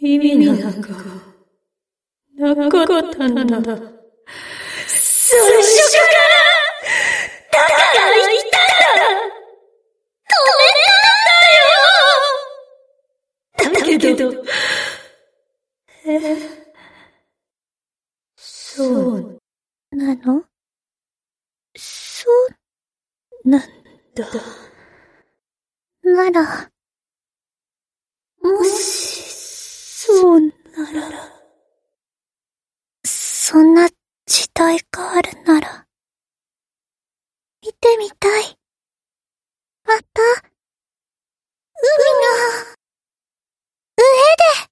耳なんか、なかったんだ。最初から、だから言ったんだ。止めたんだよ。だけど、そうなの？そうなんだ。なら、もし、そうなら、そんな時代があるなら、見てみたい。また、海の上で。